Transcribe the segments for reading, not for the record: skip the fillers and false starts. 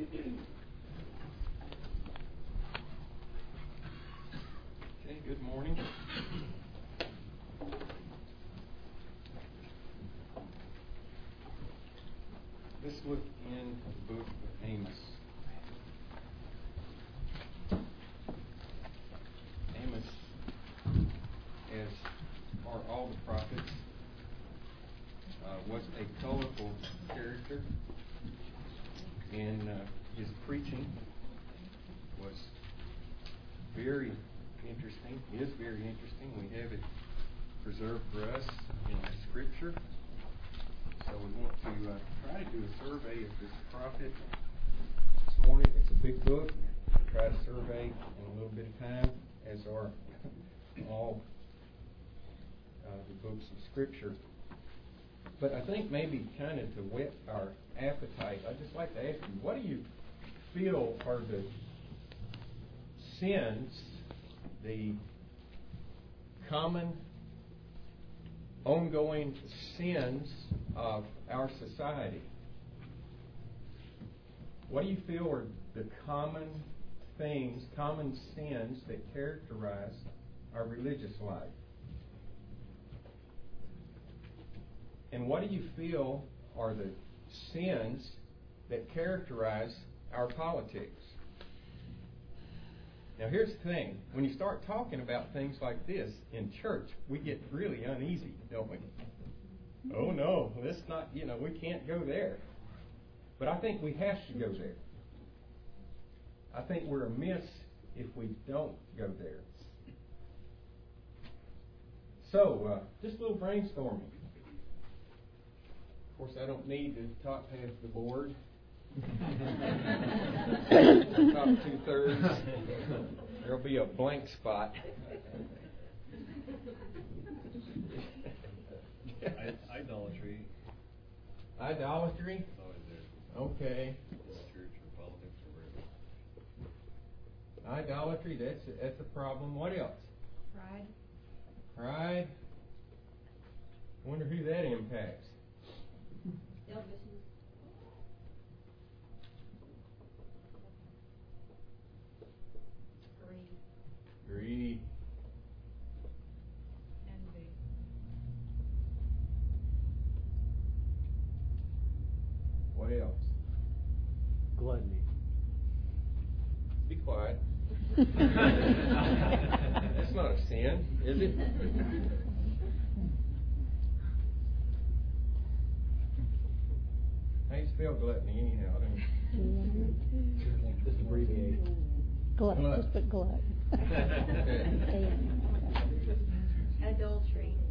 Okay, good morning. Let's look in the book of Amos. Amos, as are all the prophets, was a colorful character, and his preaching was very interesting. It is very interesting. We have it preserved for us in the Scripture. So we want to try to do a survey of this prophet this morning. It's a big book. Try to survey in a little bit of time, as are all the books of Scripture. But I think maybe kind of to whet our appetite, I'd just like to ask you, what do you feel are the sins, the common, ongoing sins of our society? What do you feel are the common things, common sins that characterize our religious life? And what do you feel are the sins that characterize our politics? Now here's the thing. When you start talking about things like this in church, we get really uneasy, don't we? Oh no, let's not, we can't go there. But I think we have to go there. I think we're amiss if we don't go there. So, just a little brainstorming. Of course, I don't need the top half of the board. The top 2/3. There'll be a blank spot. Idolatry. Idolatry? It's always there. Okay. Church or politics or whatever. Idolatry, that's a problem. What else? Pride. I wonder who that impacts. Selfishness. Greed. Envy. What else? Gluttony. Be quiet. That's not a sin, is it? How do you spell gluttony anyhow? Just abbreviate. Glut. Just put glut. Adultery.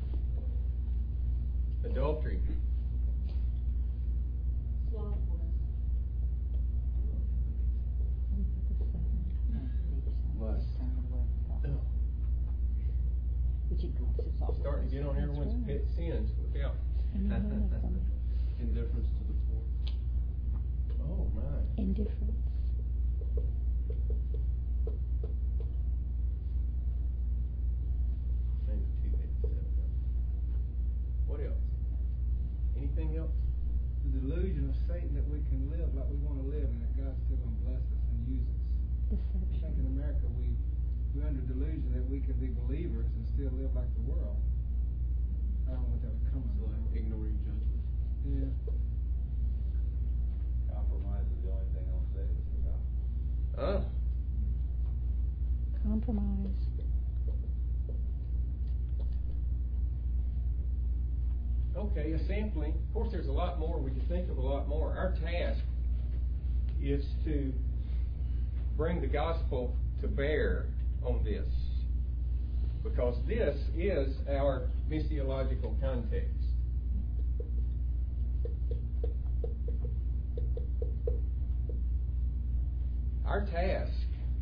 Adultery. Slothfulness. Lust. Starting to get on everyone's pet sins. Look out. Indifference to the poor. Oh my. Indifference. What else? Anything else? The delusion of Satan that we can live like we want to live and that God's still going to bless us and use us. I think in America we're under delusion that we can be believers and still live like the world. I don't know what that would come So from. ignoring judgment. Yeah. Compromise is the only thing I'll say about. Compromise. Okay, a sampling. Of course, there's a lot more. We can think of a lot more. Our task is to bring the gospel to bear on this, because this is our missiological context. Our task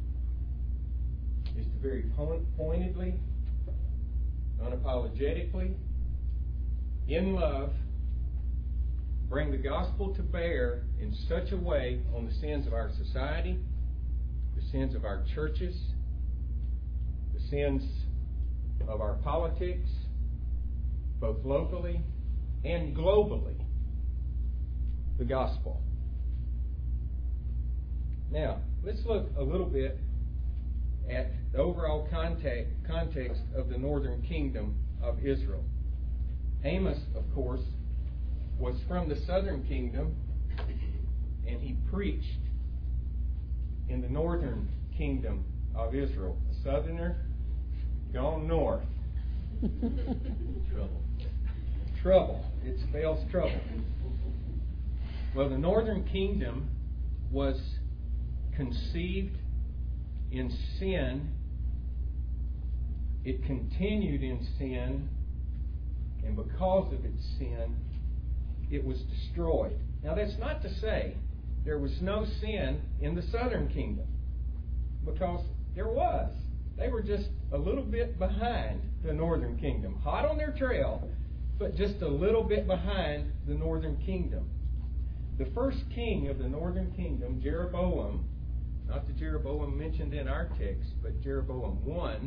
is to very pointedly, unapologetically, in love, bring the gospel to bear in such a way on the sins of our society, the sins of our churches, the sins of our politics, both locally and globally, the gospel. Now, let's look a little bit at the overall context of the northern kingdom of Israel. Amos, of course, was from the southern kingdom, and he preached in the northern kingdom of Israel. A southerner gone north. Trouble. It spells trouble. Well, the northern kingdom was conceived in sin. It continued in sin, and because of its sin, it was destroyed. Now, that's not to say there was no sin in the southern kingdom, because there was. They were just a little bit behind the northern kingdom, hot on their trail, but just a little bit behind the northern kingdom. The first king of the northern kingdom, Jeroboam, not the Jeroboam mentioned in our text, but Jeroboam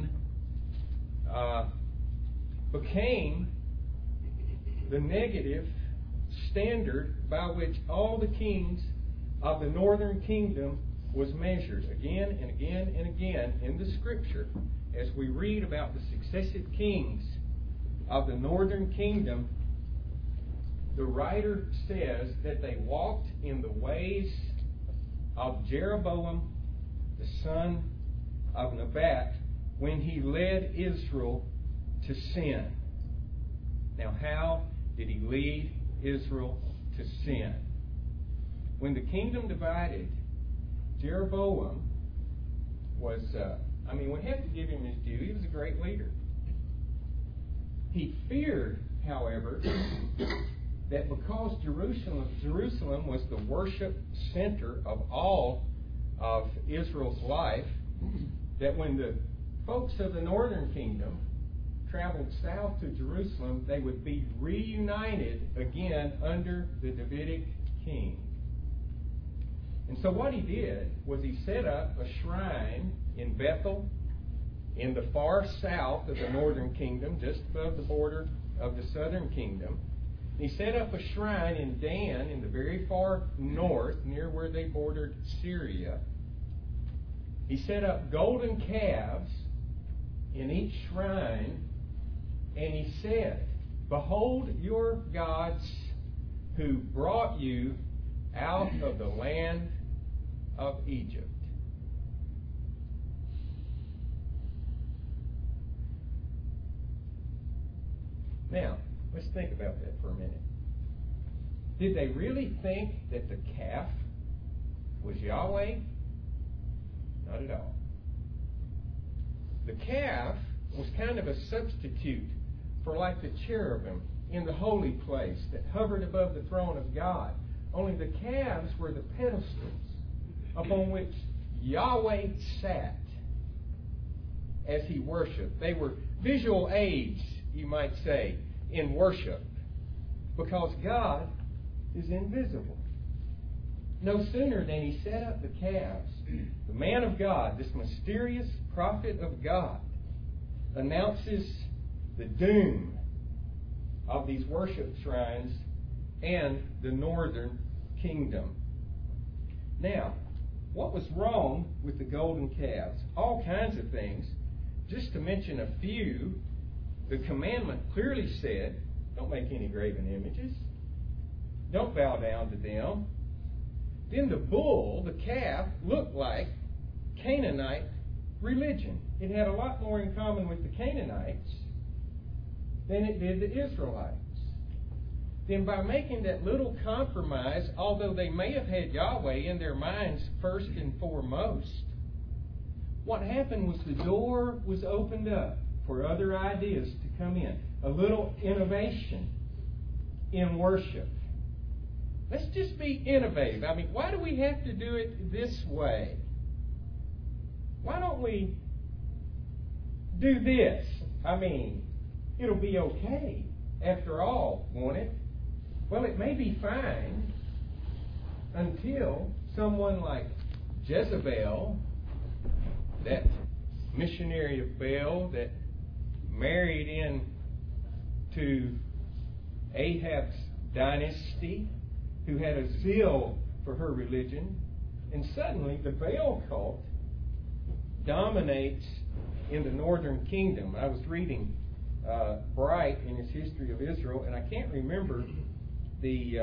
I, became the negative standard by which all the kings of the northern kingdom was measured again and again and again in the Scripture. As we read about the successive kings of the northern kingdom, the writer says that they walked in the ways of Jeroboam, the son of Nebat, when he led Israel to sin. Now, how did he lead Israel to sin? When the kingdom divided, Jeroboam was, we have to give him his due. He was a great leader. He feared, however, that because Jerusalem was the worship center of all of Israel's life, that when the folks of the northern kingdom traveled south to Jerusalem, they would be reunited again under the Davidic king. And so what he did was he set up a shrine in Bethel, in the far south of the northern kingdom, just above the border of the southern kingdom. He set up a shrine in Dan, in the very far north, near where they bordered Syria. He set up golden calves in each shrine, and he said, "Behold your gods who brought you out of the land of Egypt." Now, let's think about that for a minute. Did they really think that the calf was Yahweh? Not at all. The calf was kind of a substitute for like the cherubim in the holy place that hovered above the throne of God. Only the calves were the pedestals upon which Yahweh sat as he worshiped. They were visual aids, you might say, in worship, because God is invisible. No sooner than he set up the calves, the man of God, this mysterious prophet of God, announces the doom of these worship shrines and the northern kingdom. Now, what was wrong with the golden calves? All kinds of things. Just to mention a few, the commandment clearly said, don't make any graven images. Don't bow down to them. Then the bull, the calf, looked like Canaanite religion. It had a lot more in common with the Canaanites than it did the Israelites. Then by making that little compromise, although they may have had Yahweh in their minds first and foremost, what happened was the door was opened up for other ideas to come in. A little innovation in worship. Let's just be innovative. Why do we have to do it this way? Why don't we do this? It'll be okay after all, won't it? Well, it may be fine until someone like Jezebel, that missionary of Baal that married in to Ahab's dynasty, who had a zeal for her religion, And suddenly the Baal cult dominates in the northern kingdom. I was reading Bright in his History of Israel, and I can't remember the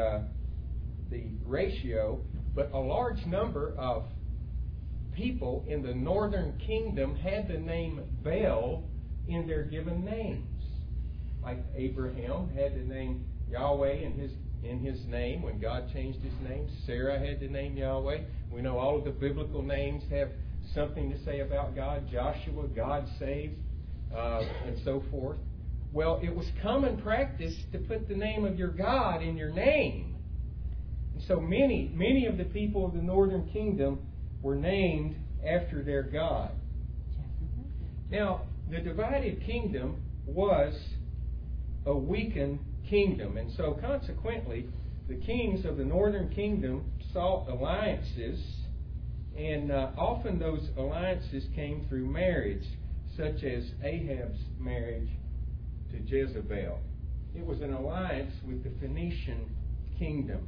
ratio, but a large number of people in the northern kingdom had the name Baal in their given names. Like Abraham had the name Yahweh in his name when God changed his name. Sarah had the name Yahweh. We know all of the biblical names have something to say about God. Joshua, God saves, and so forth. Well, it was common practice to put the name of your God in your name. And so many of the people of the northern kingdom were named after their God. Now, the divided kingdom was a weakened kingdom, and so consequently, the kings of the northern kingdom sought alliances, and often those alliances came through marriage, such as Ahab's marriage to Jezebel. It was an alliance with the Phoenician kingdom.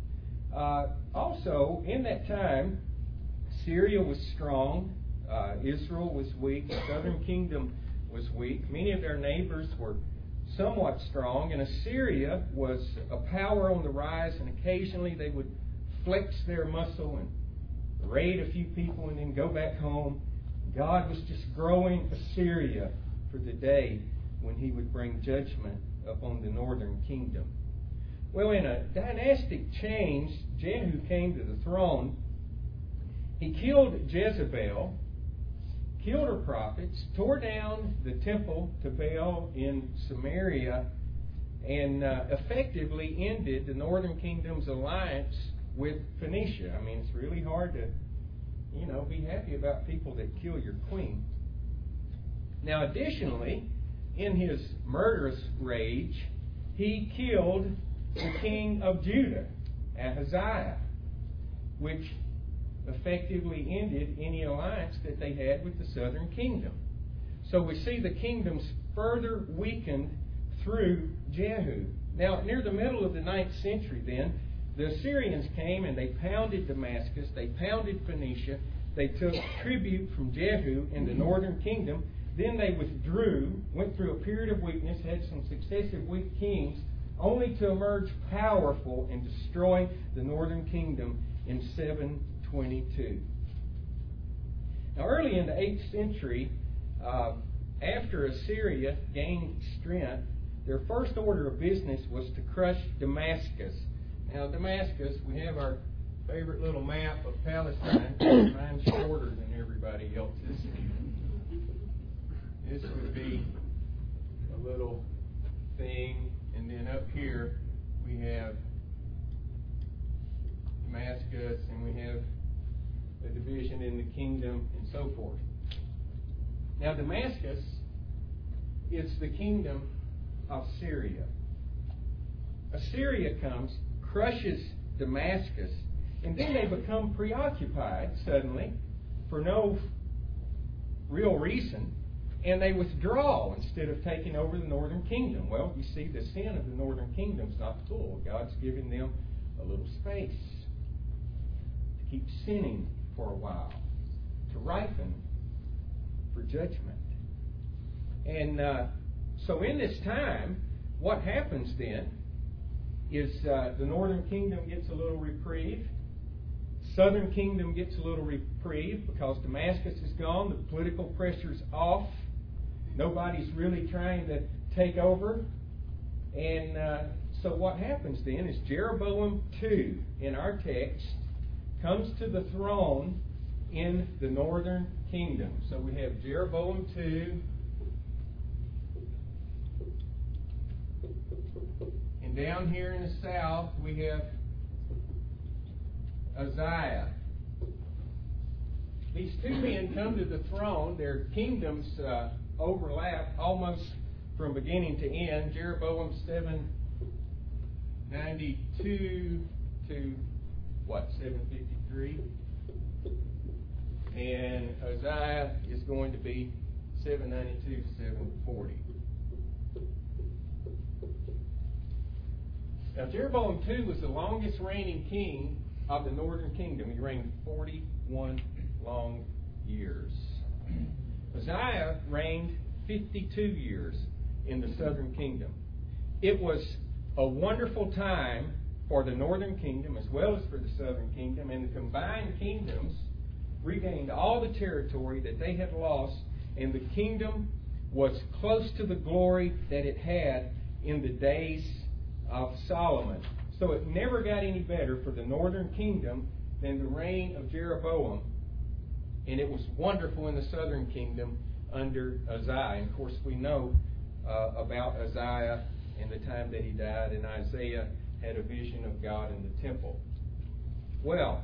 Also, in that time, Syria was strong, Israel was weak, the southern kingdom was weak. Many of their neighbors were somewhat strong, and Assyria was a power on the rise, and occasionally they would flex their muscle and raid a few people and then go back home. God was just growing Assyria for the day when he would bring judgment upon the northern kingdom. Well, in a dynastic change, Jehu came to the throne. He killed Jezebel, killed her prophets, tore down the temple to Baal in Samaria, and effectively ended the northern kingdom's alliance with Phoenicia. I mean, it's really hard to, be happy about people that kill your queen. Now, additionally, in his murderous rage, he killed the king of Judah, Ahaziah, which effectively ended any alliance that they had with the southern kingdom. So we see the kingdoms further weakened through Jehu. Now, near the middle of the 9th century then, the Assyrians came and they pounded Damascus, they pounded Phoenicia, they took tribute from Jehu in the northern kingdom, then they withdrew, went through a period of weakness, had some successive weak kings, only to emerge powerful and destroy the northern kingdom in 722. Now, early in the 8th century, after Assyria gained strength, their first order of business was to crush Damascus. Now, Damascus, we have our favorite little map of Palestine. Mine's shorter than everybody else's. This would be a little thing, and then up here we have Damascus, and we have a division in the kingdom, and so forth. Now, Damascus is the kingdom of Syria. Assyria comes, crushes Damascus, and then they become preoccupied suddenly for no real reason, and they withdraw instead of taking over the northern kingdom. Well, you see, the sin of the northern kingdom is not full. God's given them a little space to keep sinning for a while, to ripen for judgment. And so in this time, what happens then is the northern kingdom gets a little reprieve. Southern kingdom gets a little reprieve because Damascus is gone. The political pressure's off. Nobody's really trying to take over. And so what happens then is Jeroboam II, in our text, comes to the throne in the northern kingdom. So we have Jeroboam II. And down here in the south, we have Uzziah. These two men come to the throne. Their kingdoms overlap almost from beginning to end. Jeroboam 792 to 753. And Uzziah is going to be 792 to 740. Now, Jeroboam II was the longest reigning king of the northern kingdom. He reigned 41 long years. Uzziah reigned 52 years in the southern kingdom. It was a wonderful time for the northern kingdom as well as for the southern kingdom, and the combined kingdoms regained all the territory that they had lost, and the kingdom was close to the glory that it had in the days of Solomon. So it never got any better for the northern kingdom than the reign of Jeroboam, and it was wonderful in the southern kingdom under Uzziah. And of course, we know about Uzziah and the time that he died, and Isaiah had a vision of God in the temple. Well,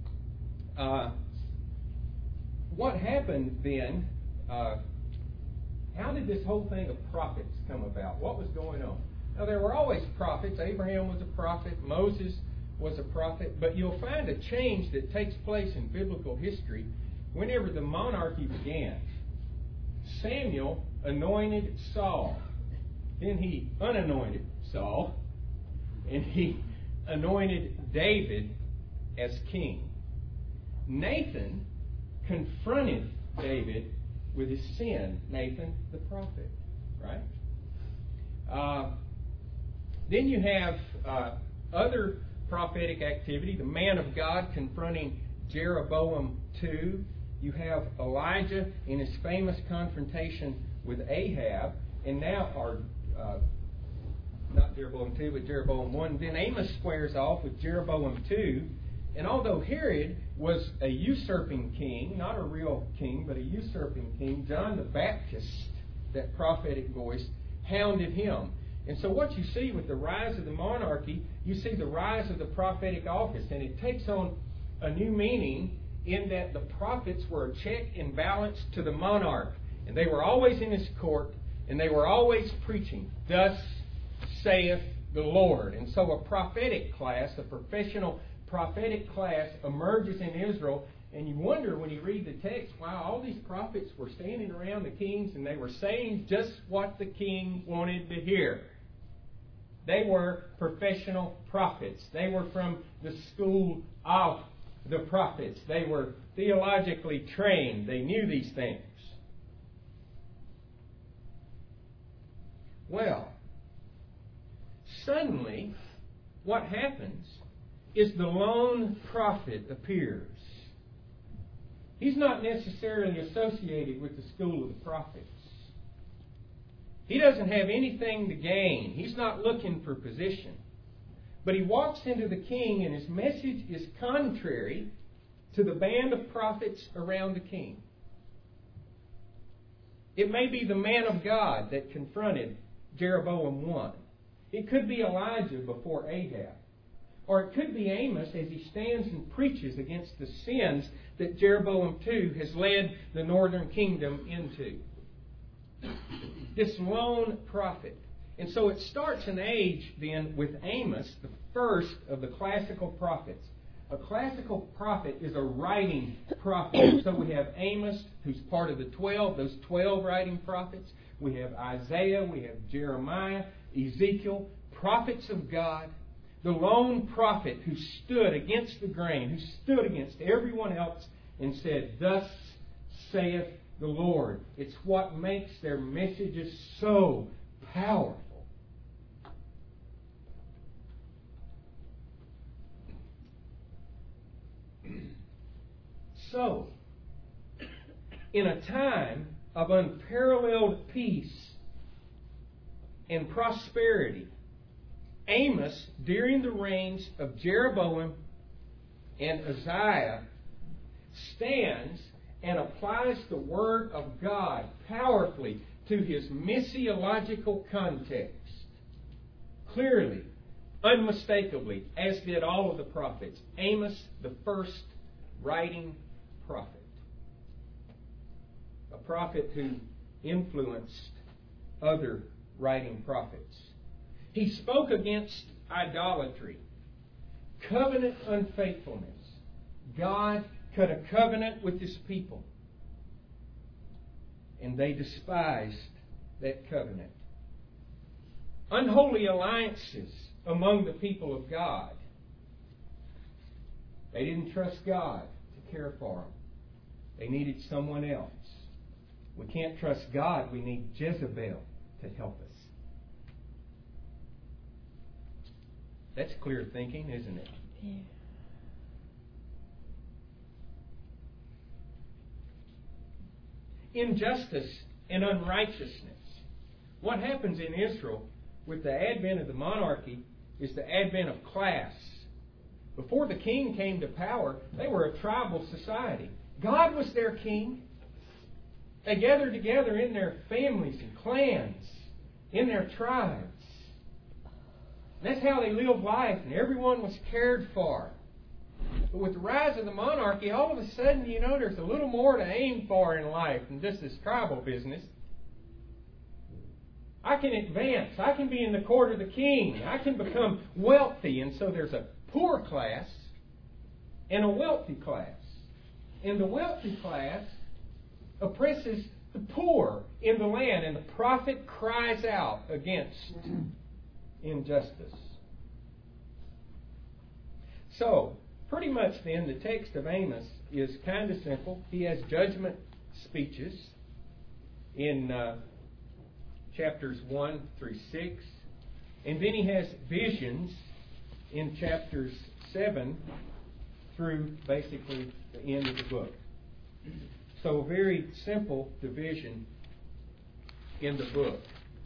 what happened then? How did this whole thing of prophets come about? What was going on? Now, there were always prophets. Abraham was a prophet. Moses was a prophet. But you'll find a change that takes place in biblical history whenever the monarchy began. Samuel anointed Saul. Then he unanointed Saul. And he anointed David as king. Nathan confronted David with his sin. Nathan the prophet, right? Then you have other prophetic activity. The man of God confronting Jeroboam II. You have Elijah in his famous confrontation with Ahab. And now, not Jeroboam II, but Jeroboam I. Then Amos squares off with Jeroboam II. And although Herod was a usurping king, not a real king, but a usurping king, John the Baptist, that prophetic voice, hounded him. And so what you see with the rise of the monarchy, you see the rise of the prophetic office. And it takes on a new meaning in that the prophets were a check and balance to the monarch. And they were always in his court, and they were always preaching, "Thus saith the Lord." And so a prophetic class, a professional prophetic class, emerges in Israel. And you wonder when you read the text, wow, all these prophets were standing around the kings and they were saying just what the king wanted to hear. They were professional prophets. They were from the school of the prophets. They were theologically trained. They knew these things. Well, suddenly, what happens is the lone prophet appears. He's not necessarily associated with the school of the prophets. He doesn't have anything to gain. He's not looking for position. But he walks into the king, and his message is contrary to the band of prophets around the king. It may be the man of God that confronted Jeroboam I. It could be Elijah before Ahab. Or it could be Amos as he stands and preaches against the sins that Jeroboam II has led the northern kingdom into. This lone prophet. And so it starts an age then with Amos, the first of the classical prophets. A classical prophet is a writing prophet. So we have Amos, who's part of the 12, those 12 writing prophets. We have Isaiah, we have Jeremiah, Ezekiel, prophets of God. The lone prophet who stood against the grain, who stood against everyone else and said, "Thus saith the Lord." It's what makes their messages so powerful. So, in a time of unparalleled peace and prosperity, Amos, during the reigns of Jeroboam and Uzziah, stands and applies the Word of God powerfully to his missiological context. Clearly, unmistakably, as did all of the prophets. Amos, the first writing prophet. A prophet who influenced other writing prophets. He spoke against idolatry, covenant unfaithfulness. God cut a covenant with His people, and they despised that covenant. Unholy alliances among the people of God. They didn't trust God to care for them. They needed someone else. We can't trust God. We need Jezebel to help us. That's clear thinking, isn't it? Yeah. Injustice and unrighteousness. What happens in Israel with the advent of the monarchy is the advent of class. Before the king came to power, they were a tribal society. God was their king. They gathered together in their families and clans, in their tribes. That's how they lived life, and everyone was cared for. But with the rise of the monarchy, all of a sudden, there's a little more to aim for in life than just this tribal business. I can advance. I can be in the court of the king. I can become wealthy. And so there's a poor class and a wealthy class. And the wealthy class oppresses the poor in the land, and the prophet cries out against injustice. So, pretty much then, the text of Amos is kind of simple. He has judgment speeches in chapters 1 through 6. And then he has visions in chapters 7 through basically the end of the book. So a very simple division in the book.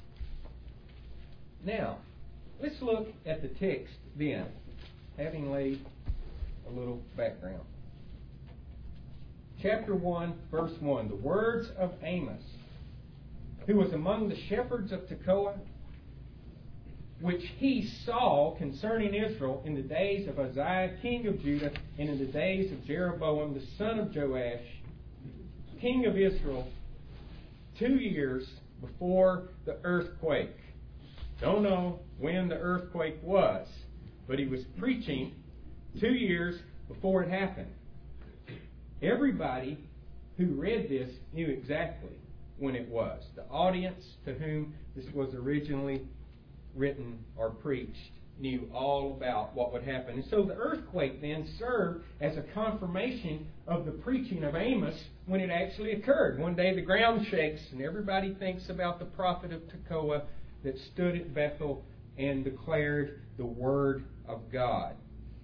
Now, let's look at the text then, having laid a little background. Chapter 1, verse 1. The words of Amos, who was among the shepherds of Tekoa, which he saw concerning Israel in the days of Uzziah, king of Judah, and in the days of Jeroboam, the son of Joash, king of Israel, 2 years before the earthquake. Don't know when the earthquake was, but he was preaching 2 years before it happened. Everybody who read this knew exactly when it was. The audience to whom this was originally written or preached knew all about what would happen. And so the earthquake then served as a confirmation of the preaching of Amos when it actually occurred. One day the ground shakes and everybody thinks about the prophet of Tekoa that stood at Bethel and declared the word of God.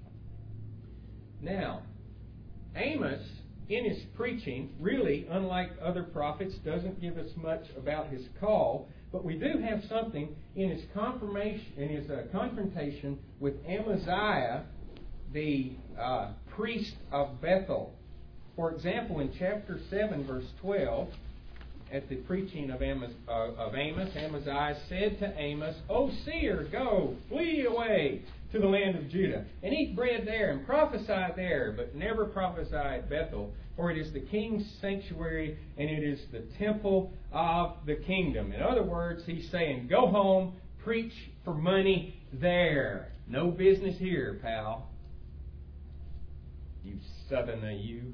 Now, Amos, in his preaching, really, unlike other prophets, doesn't give us much about his call, but we do have something in his confrontation with Amaziah, the priest of Bethel. For example, in chapter 7, verse 12, at the preaching of Amos, Amaziah said to Amos, "O seer, go, flee away to the land of Judah, and eat bread there, and prophesy there, but never prophesy at Bethel, for it is the king's sanctuary, and it is the temple of the kingdom." In other words, he's saying, go home, preach for money there. No business here, pal. You southerner, you.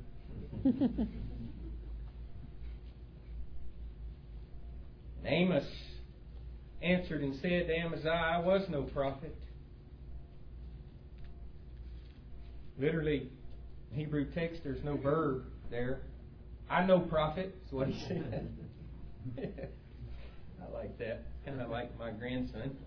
Amos answered and said to Amaziah, "I was no prophet." Literally, Hebrew text, there's no verb there. "I know prophet," is what he said. I like that. Kind of like my grandson.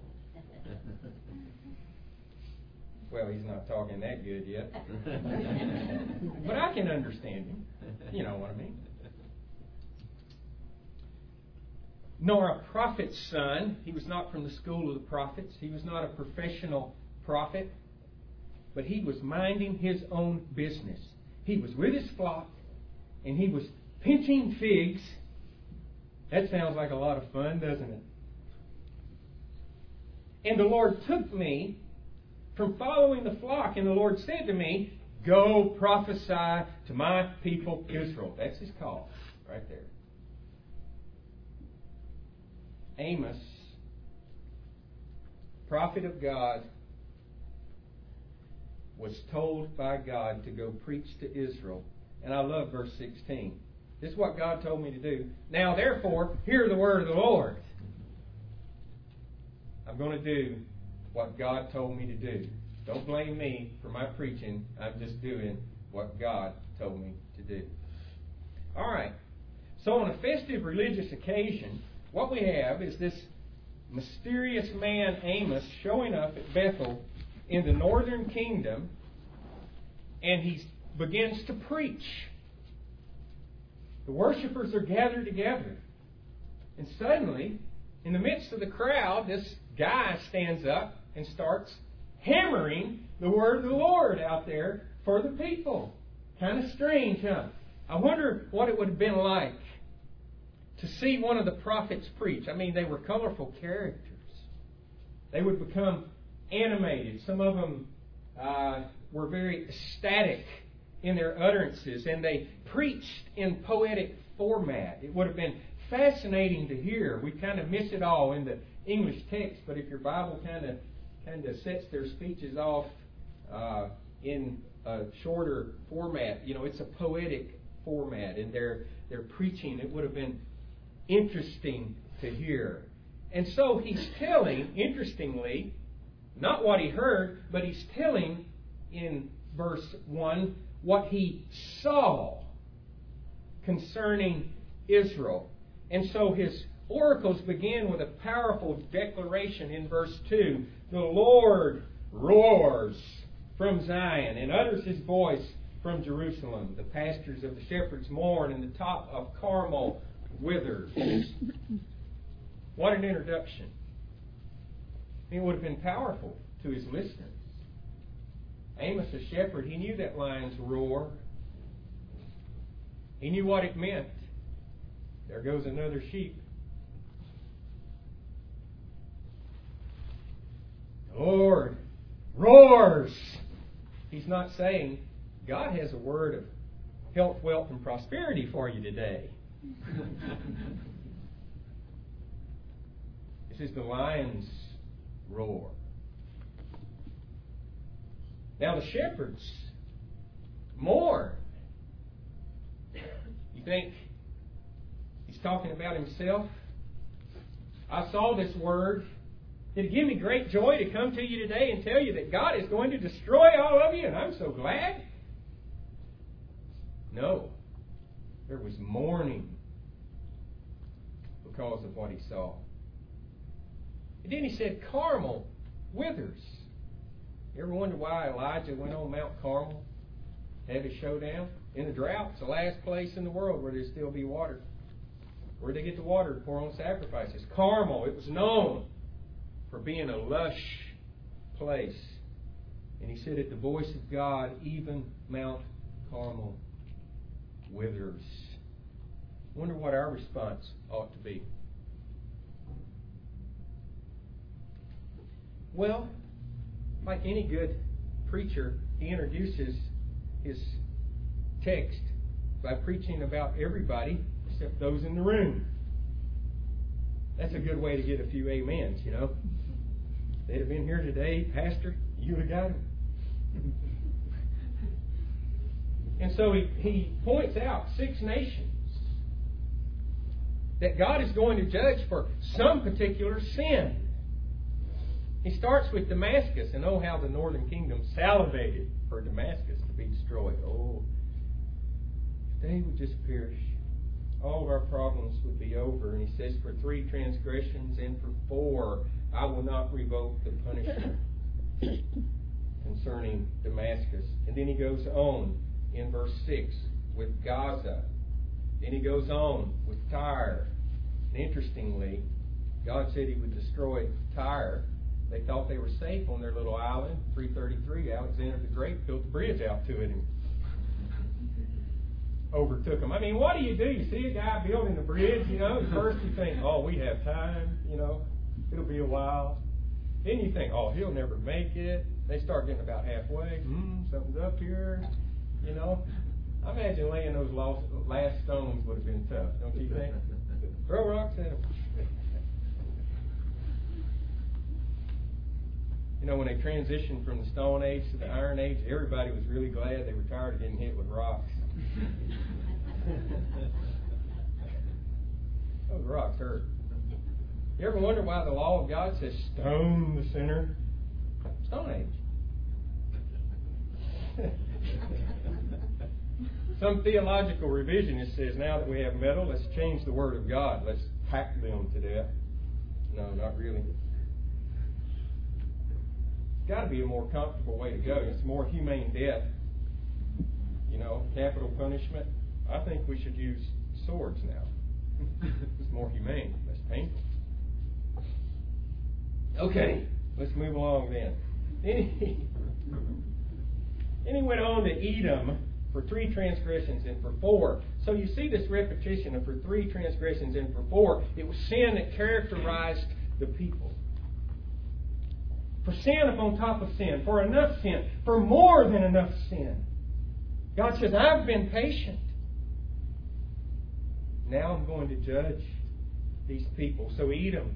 Well, he's not talking that good yet. But I can understand him. You know what I mean. Nor a prophet's son. He was not from the school of the prophets. He was not a professional prophet. But he was minding his own business. He was with his flock, and he was pinching figs. That sounds like a lot of fun, doesn't it? "And the Lord took me from following the flock, and the Lord said to me, go prophesy to my people Israel." That's his call, right there. Amos, prophet of God, was told by God to go preach to Israel. And I love verse 16. This is what God told me to do. "Now, therefore, hear the word of the Lord." I'm going to do what God told me to do. Don't blame me for my preaching. I'm just doing what God told me to do. All right. So on a festive religious occasion, what we have is this mysterious man Amos showing up at Bethel in the northern kingdom, and he begins to preach. The worshipers are gathered together. And suddenly, in the midst of the crowd, this guy stands up and starts hammering the word of the Lord out there for the people. Kind of strange, huh? I wonder what it would have been like to see one of the prophets preach. I mean, they were colorful characters. They would become animated. Some of them were very ecstatic in their utterances, and they preached in poetic format. It would have been fascinating to hear. We kind of miss it all in the English text, but if your Bible kind of sets their speeches off in a shorter format, it's a poetic format, and they're preaching. It would have been interesting to hear. And so he's telling, interestingly, not what he heard, but he's telling in verse 1 what he saw concerning Israel. And so his oracles begin with a powerful declaration in verse 2. The Lord roars from Zion and utters his voice from Jerusalem. The pastures of the shepherds mourn, and the top of Carmel withers. What an introduction. It would have been powerful to his listeners. Amos, a shepherd, he knew that lion's roar. He knew what it meant. There goes another sheep. The Lord roars. He's not saying, God has a word of health, wealth, and prosperity for you today. This is the lion's roar. Now the shepherds mourn. You think he's talking about himself? I saw this word. Did it give me great joy to come to you today and tell you that God is going to destroy all of you, and I'm so glad? No. There was mourning because of what he saw. And then he said, Carmel withers. You ever wonder why Elijah went on Mount Carmel, had his showdown? In the drought, it's the last place in the world where there'd still be water. Where'd they get the water to pour on sacrifices? Carmel, it was known for being a lush place. And he said, at the voice of God, even Mount Carmel withers. Wonder what our response ought to be. Well, like any good preacher, he introduces his text by preaching about everybody except those in the room. That's a good way to get a few amens, They'd have been here today, Pastor, you would have got them. And so he points out 6 nations that God is going to judge for some particular sin. He starts with Damascus, and oh, how the northern kingdom salivated for Damascus to be destroyed. Oh, if they would just perish, all of our problems would be over. And he says, for 3 transgressions and for 4, I will not revoke the punishment concerning Damascus. And then he goes on in verse 6 with Gaza. Then he goes on with Tyre. And interestingly, God said he would destroy Tyre. They thought they were safe on their little island. 333, Alexander the Great built a bridge out to it and overtook them. I mean, what do? You see a guy building a bridge, At first you think, oh, we have time, it'll be a while. Then you think, oh, he'll never make it. They start getting about halfway. Something's up here, I imagine laying those last stones would have been tough, don't you think? Throw rocks at them. When they transitioned from the Stone Age to the Iron Age, everybody was really glad they were tired of getting hit with rocks. Those rocks hurt. You ever wonder why the law of God says stone the sinner? Stone Age. Some theological revisionist says now that we have metal, let's change the Word of God. Let's hack them to death. No, not really. It's got to be a more comfortable way to go. It's more humane death. You know, capital punishment. I think we should use swords now. It's more humane, less painful. Okay, let's move along then. And he went on to Edom for 3 transgressions and for 4. So you see this repetition of for 3 transgressions and for 4. It was sin that characterized the people. For sin upon top of sin, for enough sin, for more than enough sin. God says, I've been patient. Now I'm going to judge these people. So Edom,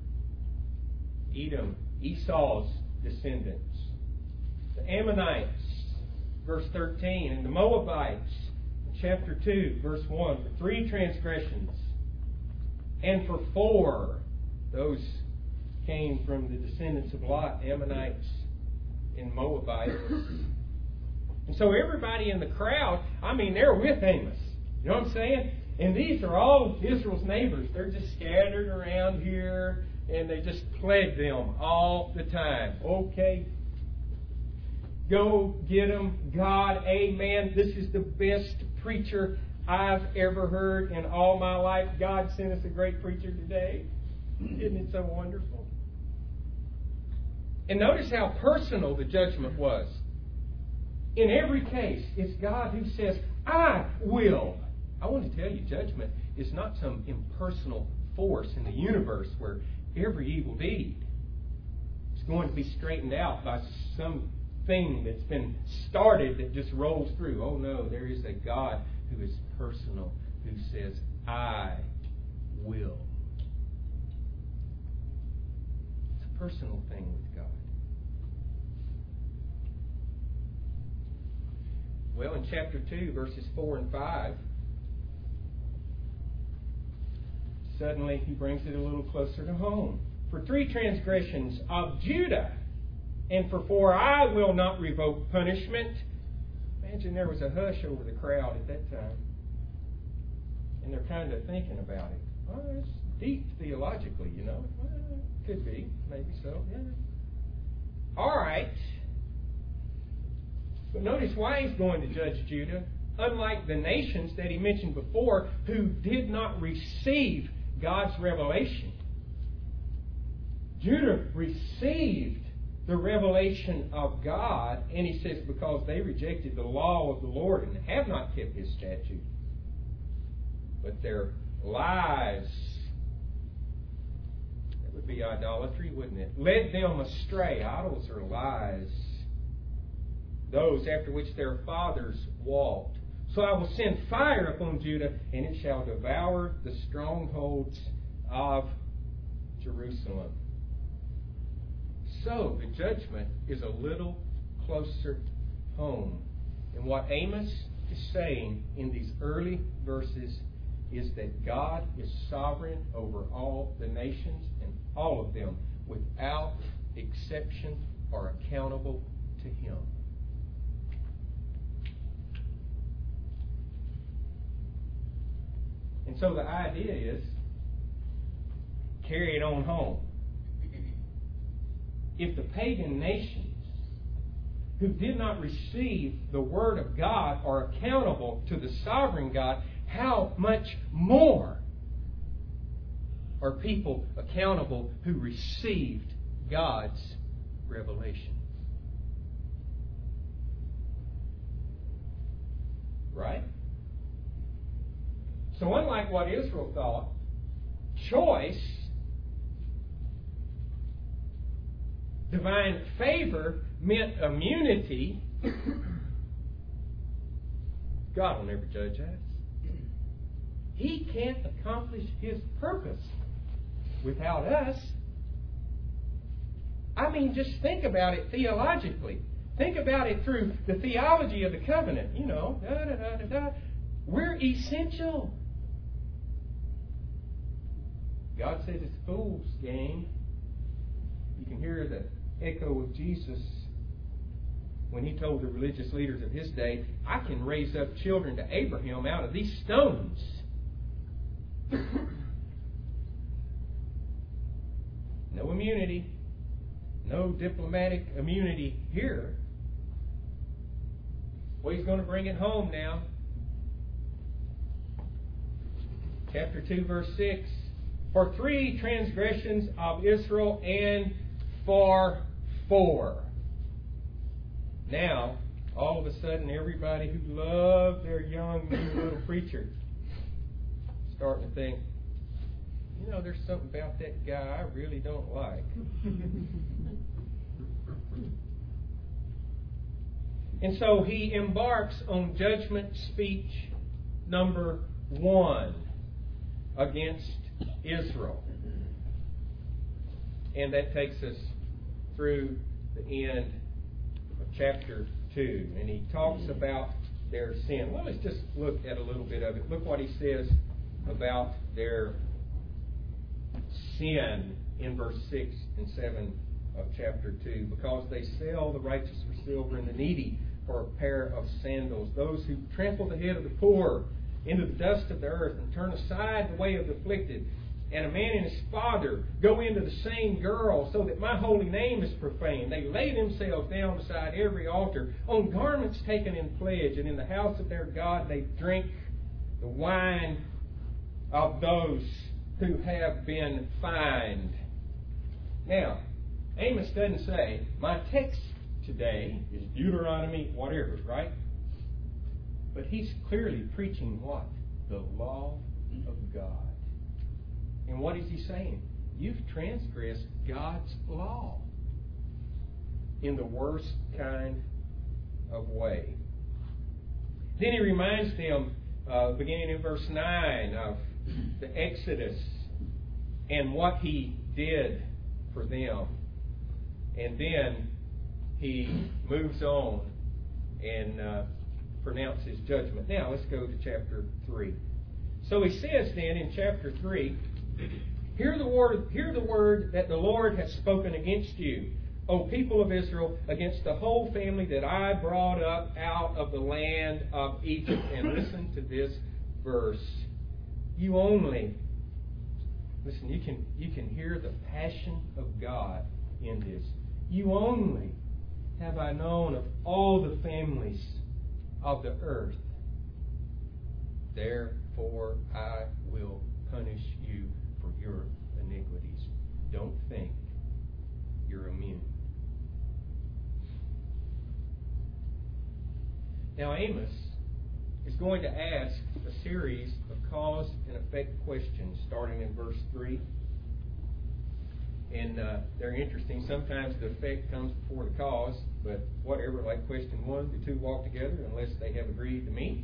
Esau's descendants, the Ammonites, verse 13, and the Moabites, chapter 2, verse 1, for 3 transgressions, and for 4, those came from the descendants of Lot, Ammonites and Moabites. And so everybody in the crowd, they're with Amos. You know what I'm saying? And these are all Israel's neighbors. They're just scattered around here, and they just plague them all the time. Okay, go get them. God, amen. This is the best preacher I've ever heard in all my life. God sent us a great preacher today. Isn't it so wonderful? And notice how personal the judgment was. In every case, it's God who says, I will. I want to tell you, judgment is not some impersonal force in the universe where every evil deed is going to be straightened out by some thing that's been started that just rolls through. Oh no, there is a God who is personal, who says, I will. It's a personal thing with God. Well, in chapter 2, verses 4 and 5, suddenly he brings it a little closer to home. For 3 transgressions of Judah, and for 4 I will not revoke punishment. Imagine there was a hush over the crowd at that time. And they're kind of thinking about it. Well, it's deep theologically, you know. Well, could be. Maybe so. Yeah. All right. But notice why he's going to judge Judah. Unlike the nations that he mentioned before who did not receive God's revelation. Judah received the revelation of God, and he says because they rejected the law of the Lord and have not kept His statutes. But their lies, that would be idolatry, wouldn't it? Led them astray. Idols are lies. Those after which their fathers walked. So I will send fire upon Judah, and it shall devour the strongholds of Jerusalem. So the judgment is a little closer home. And what Amos is saying in these early verses is that God is sovereign over all the nations, and all of them, without exception, are accountable to Him. And so the idea is, carry it on home. If the pagan nations who did not receive the Word of God are accountable to the sovereign God, how much more are people accountable who received God's revelation? Right? So unlike what Israel thought, choice, divine favor meant immunity. God will never judge us. He can't accomplish His purpose without us. Just think about it theologically. Think about it through the theology of the covenant. We're essential. God says it's fool's game. You can hear the echo of Jesus when he told the religious leaders of his day, I can raise up children to Abraham out of these stones. No immunity. No diplomatic immunity here. Well, he's going to bring it home now. Chapter 2, verse 6. For 3 transgressions of Israel and for 4. Now, all of a sudden, everybody who loved their young new little preacher starting to think, you know, there's something about that guy I really don't like. And so he embarks on judgment speech number 1 against Israel. And that takes us through the end of chapter 2. And he talks about their sin. Well, let's just look at a little bit of it. Look what he says about their sin in verse 6 and 7 of chapter 2. Because they sell the righteous for silver and the needy for a pair of sandals. Those who trample the head of the poor into the dust of the earth and turn aside the way of the afflicted. And a man and his father go into the same girl so that my holy name is profaned. They lay themselves down beside every altar on garments taken in pledge. And in the house of their God they drink the wine of those who have been fined. Now, Amos doesn't say, my text today is Deuteronomy whatever, right? But he's clearly preaching what? The law of God. And what is he saying? You've transgressed God's law in the worst kind of way. Then he reminds them, beginning in verse 9, of the Exodus and what he did for them. And then he moves on and pronounces judgment. Now let's go to chapter 3. So he says then in chapter 3, Hear the word that the Lord has spoken against you, O people of Israel, against the whole family that I brought up out of the land of Egypt. And listen to this verse. You only, listen, you can hear the passion of God in this. You only have I known of all the families of the earth. Therefore I will punish you for your iniquities. Don't think you're immune. Now Amos is going to ask a series of cause and effect questions starting in verse 3. And they're interesting. Sometimes the effect comes before the cause, but whatever, like question 1, the two walk together unless they have agreed to meet.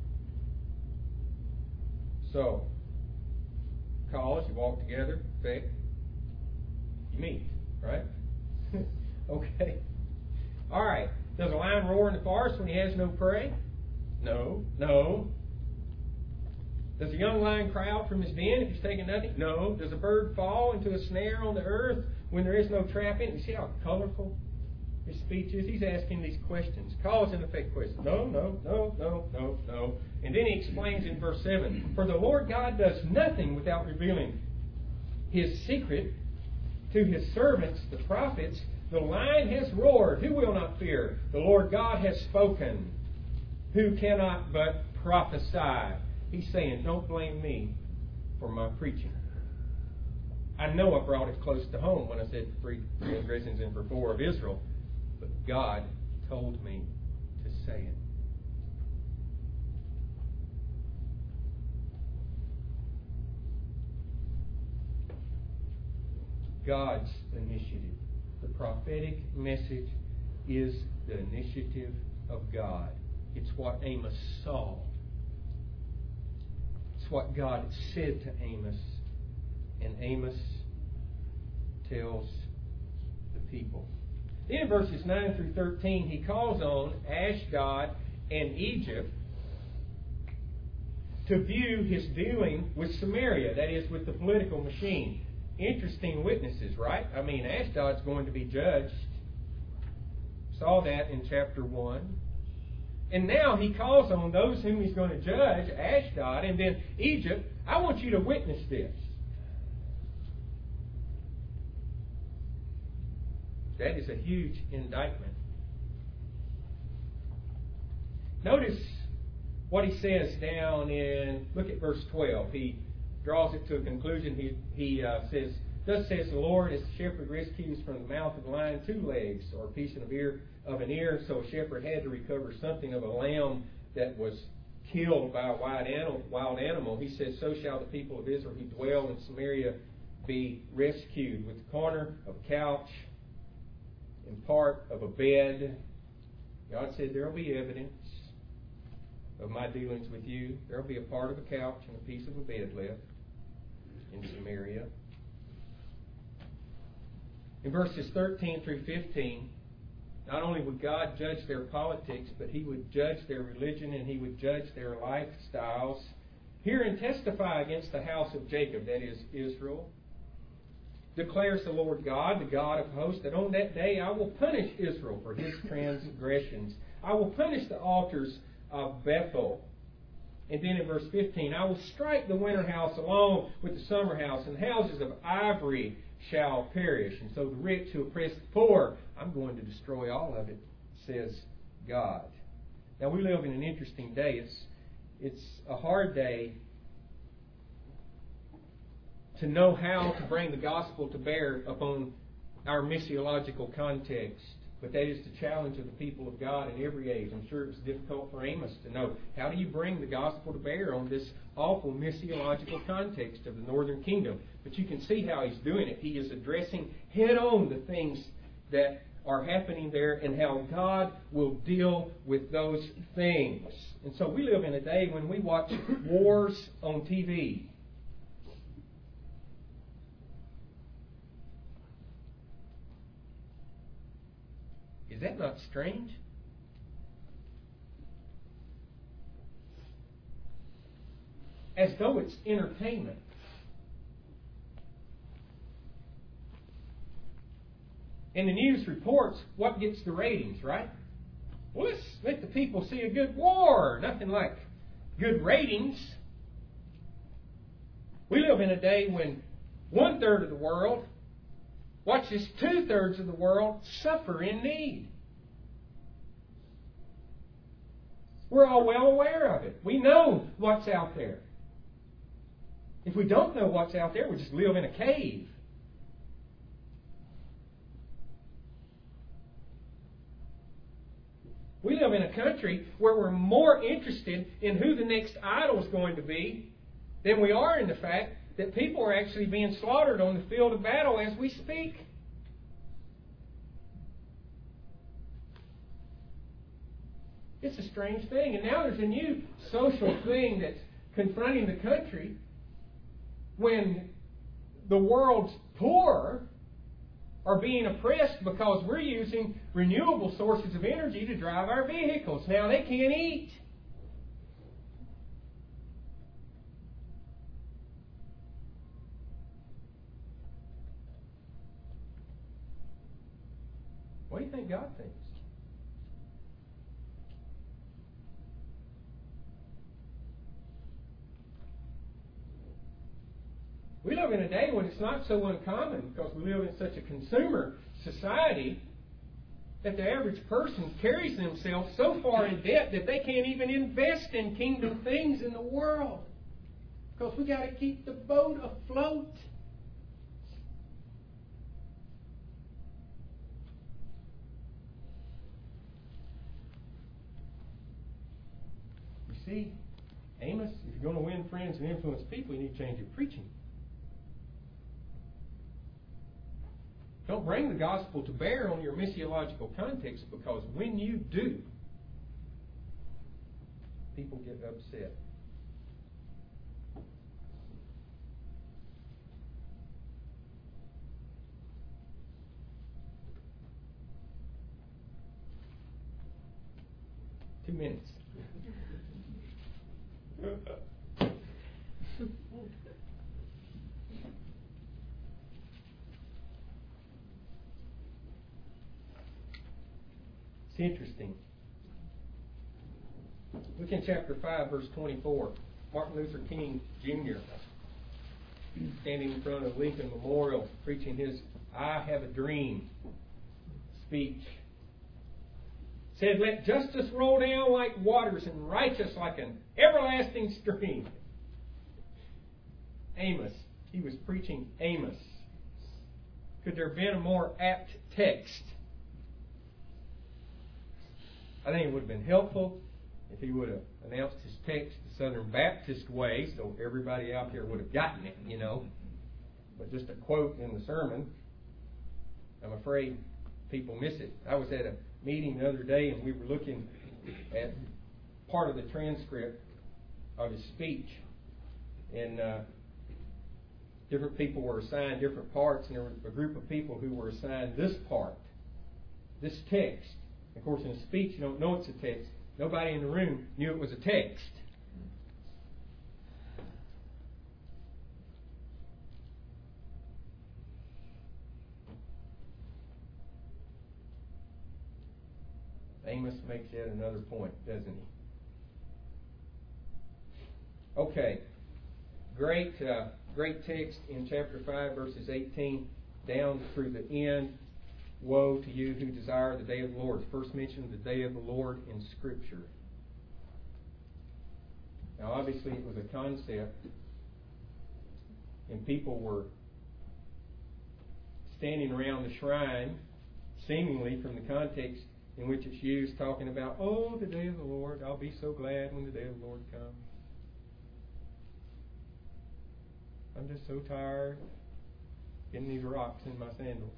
So, cause, you walk together. Effect, you meet. Right? Okay. All right. Does a lion roar in the forest when he has no prey? No. Does a young lion cry out from his den if he's taking nothing? No. Does a bird fall into a snare on the earth when there is no trap in it? You see how colorful his speech is? He's asking these questions. Cause and effect questions. No. And then he explains in verse 7, For the Lord God does nothing without revealing His secret to His servants, the prophets. The lion has roared. Who will not fear? The Lord God has spoken. Who cannot but prophesy? He's saying, don't blame me for my preaching. I know I brought it close to home when I said 3 transgressions and for 4 of Israel. But God told me to say it. God's initiative. The prophetic message is the initiative of God. It's what Amos saw. It's what God said to Amos. And Amos tells the people. Then in verses 9 through 13, he calls on Ashdod and Egypt to view his dealing with Samaria, that is, with the political machine. Interesting witnesses, right? I mean, Ashdod's going to be judged. Saw that in chapter 1. And now he calls on those whom he's going to judge, Ashdod, and then Egypt. I want you to witness this. That is a huge indictment. Notice what he says down in, look at verse 12. He draws it to a conclusion. He says, "Thus says the Lord, as the shepherd rescues from the mouth of the lion 2 legs, or a piece of an ear, so a shepherd had to recover something of a lamb that was killed by a wild animal. He says, so shall the people of Israel who dwell in Samaria be rescued with the corner of a couch and part of a bed." God said, there will be evidence of my dealings with you. There will be a part of a couch and a piece of a bed left in Samaria. In verses 13 through 15, not only would God judge their politics, but He would judge their religion and He would judge their lifestyles. Hear and testify against the house of Jacob, that is Israel. Declares the Lord God, the God of hosts, that on that day I will punish Israel for his transgressions. I will punish the altars of Bethel. And then in verse 15, I will strike the winter house along with the summer house, and houses of ivory shall perish. And so the rich who oppress the poor, I'm going to destroy all of it, says God. Now we live in an interesting day. It's a hard day to know how to bring the gospel to bear upon our missiological context. But that is the challenge of the people of God in every age. I'm sure it was difficult for Amos to know. How do you bring the gospel to bear on this awful missiological context of the northern kingdom? But you can see how he's doing it. He is addressing head-on the things that are happening there and how God will deal with those things. And so we live in a day when we watch wars on TV. Is that not strange? As though it's entertainment. And the news reports what gets the ratings, right? Well, let's let the people see a good war. Nothing like good ratings. We live in a day when 1/3 of the world watches 2/3 of the world suffer in need. We're all well aware of it. We know what's out there. If we don't know what's out there, we just live in a cave. We live in a country where we're more interested in who the next idol is going to be than we are in the fact that people are actually being slaughtered on the field of battle as we speak. It's a strange thing. And now there's a new social thing that's confronting the country when the world's poor are being oppressed because we're using renewable sources of energy to drive our vehicles. Now they can't eat. What do you think God thinks? We live in a day when it's not so uncommon, because we live in such a consumer society, that the average person carries themselves so far in debt that they can't even invest in kingdom things in the world. Because we got to keep the boat afloat. You see, Amos, if you're going to win friends and influence people, you need to change your preaching. Don't bring the gospel to bear on your missiological context, because when you do, people get upset. Two minutes. interesting. Look in chapter 5, verse 24. Martin Luther King Jr. standing in front of Lincoln Memorial preaching his "I Have a Dream" speech. Said, "Let justice roll down like waters and righteous like an everlasting stream." Amos. He was preaching Amos. Could there have been a more apt text? I think it would have been helpful if he would have announced his text the Southern Baptist way, so everybody out there would have gotten it, you know. But just a quote in the sermon, I'm afraid people miss it. I was at a meeting the other day, and we were looking at part of the transcript of his speech, and different people were assigned different parts, and there was a group of people who were assigned this part, this text. Of course, in a speech, you don't know it's a text. Nobody in the room knew it was a text. Amos makes yet another point, doesn't he? Okay. Great text in chapter 5, verses 18 down through the end. Woe to you who desire the day of the Lord. First mention of the day of the Lord in Scripture. Now, obviously, it was a concept, and people were standing around the shrine, seemingly from the context in which it's used, talking about, "Oh, the day of the Lord, I'll be so glad when the day of the Lord comes. I'm just so tired of getting these rocks in my sandals.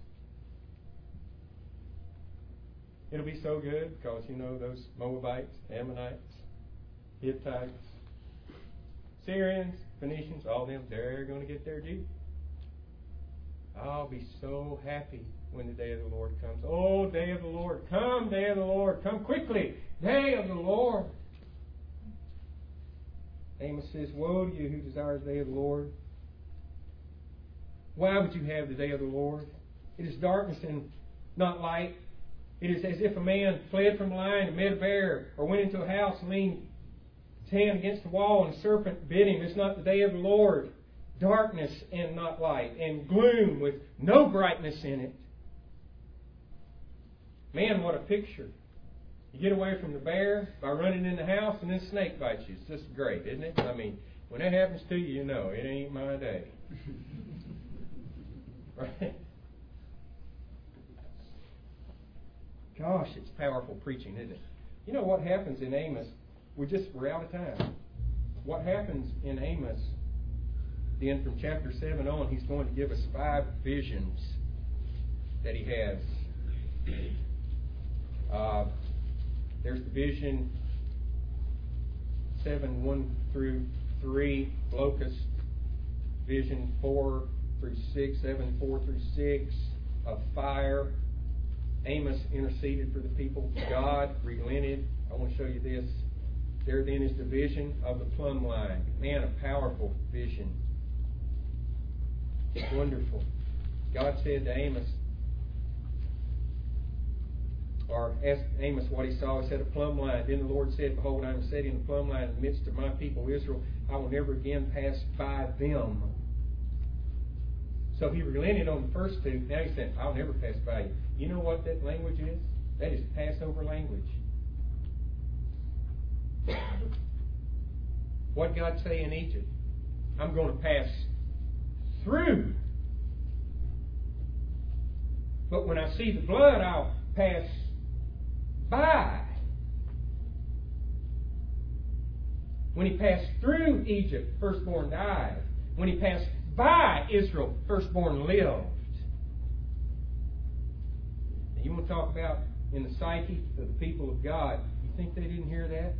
It'll be so good because, you know, those Moabites, Ammonites, Hittites, Syrians, Phoenicians, all them, they're going to get their due. I'll be so happy when the day of the Lord comes. Oh, day of the Lord, come, day of the Lord, come quickly, day of the Lord." Amos says, "Woe to you who desire the day of the Lord. Why would you have the day of the Lord? It is darkness and not light. It is as if a man fled from a lion and met a bear, or went into a house and leaned his hand against the wall and a serpent bit him. It's not the day of the Lord. Darkness and not light, and gloom with no brightness in it." Man, what a picture. You get away from the bear by running in the house, and then a snake bites you. It's just great, isn't it? I mean, when that happens to you, you know, it ain't my day. Right? Gosh, it's powerful preaching, isn't it? You know what happens in Amos? We're out of time. What happens in Amos, then from chapter 7 on, he's going to give us 5 visions that he has. There's the vision 7, 1 through 3, locust. Vision 4 through 6, 7, 4 through 6, of fire. Amos interceded for the people. God relented. I want to show you this. There then is the vision of the plumb line. Man, a powerful vision. Wonderful. God said to Amos, or asked Amos what he saw. He said, "A plumb line." Then the Lord said, "Behold, I am setting a plumb line in the midst of my people Israel. I will never again pass by them." So he relented on the first 2. Now he said, "I'll never pass by you." You know what that language is? That is Passover language. What God say in Egypt? I'm going to pass through. But when I see the blood, I'll pass by. When he passed through Egypt, firstborn died. When he passed by Israel, firstborn lived. Now, you want to talk about in the psyche of the people of God? You think they didn't hear that?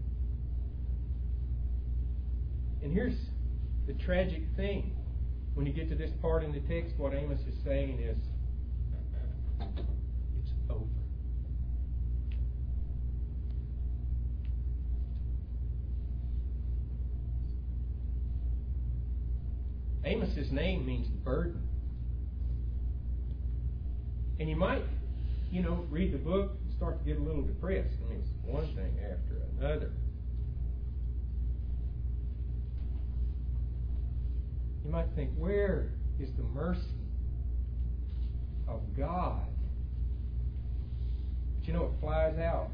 And here's the tragic thing. When you get to this part in the text, what Amos is saying is, it's over. Amos's name means burden. And you might, read the book, start to get a little depressed. I mean, it's one thing after another. You might think, where is the mercy of God? But you know, it flies out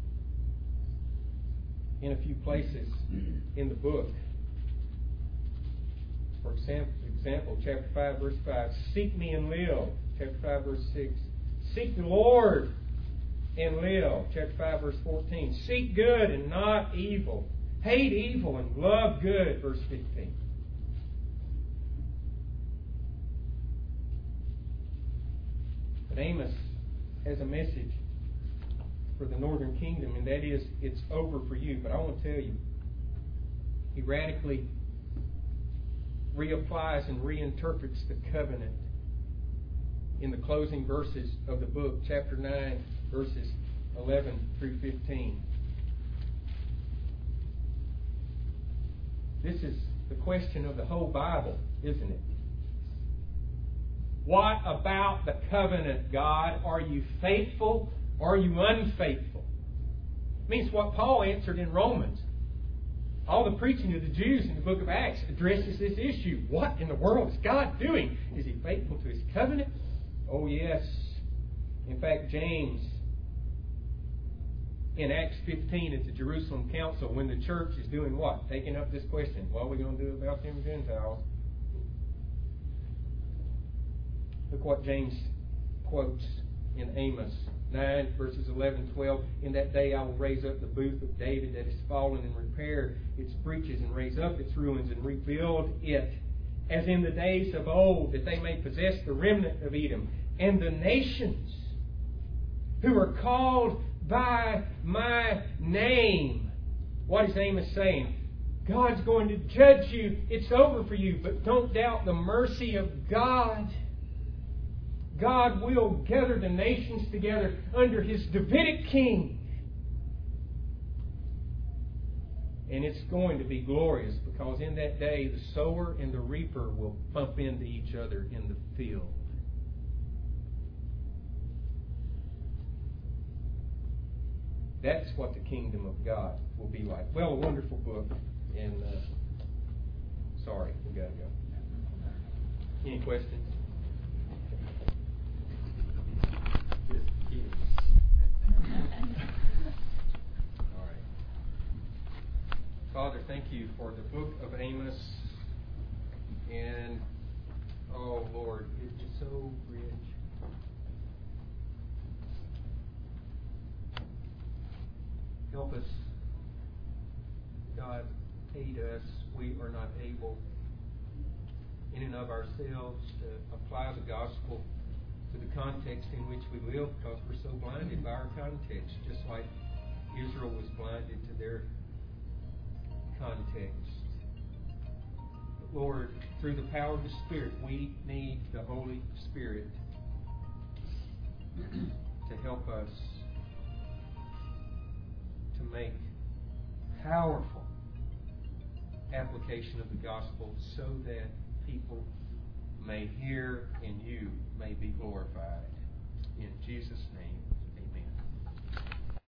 in a few places in the book. For example, chapter 5, verse 5, seek me and live. Chapter 5, verse 6, seek the Lord and live. Chapter 5, verse 14, seek good and not evil. Hate evil and love good. Verse 15. But Amos has a message for the northern kingdom, and that is, it's over for you. But I want to tell you, he radically reapplies and reinterprets the covenant in the closing verses of the book, chapter 9, verses 11 through 15. This is the question of the whole Bible, isn't it? What about the covenant, God? Are you faithful or are you unfaithful? It means what Paul answered in Romans. All the preaching of the Jews in the book of Acts addresses this issue. What in the world is God doing? Is He faithful to His covenant? Oh, yes. In fact, James, in Acts 15 at the Jerusalem Council, when the church is doing what? Taking up this question. What are we going to do about them Gentiles? Look what James quotes in Amos 9, verses 11, 12. In that day I will raise up the booth of David that is fallen, and repair its breaches, and raise up its ruins, and rebuild it, as in the days of old, that they may possess the remnant of Edom, and the nations who are called by my name. What is Amos saying? God's going to judge you. It's over for you, but don't doubt the mercy of God. God will gather the nations together under His Davidic king. And it's going to be glorious, because in that day the sower and the reaper will bump into each other in the field. That's what the kingdom of God will be like. Well, a wonderful book. And sorry, we got to go. Any questions? Just kidding. All right. Father, thank you for the book of Amos. And, oh Lord, it is so rich. Help us, God, aid us. We are not able in and of ourselves to apply the gospel to the context in which we live, because we're so blinded by our context, just like Israel was blinded to their context. But Lord, through the power of the Spirit, we need the Holy Spirit to help us to make powerful application of the gospel, so that people may hear and you may be glorified. In Jesus' name.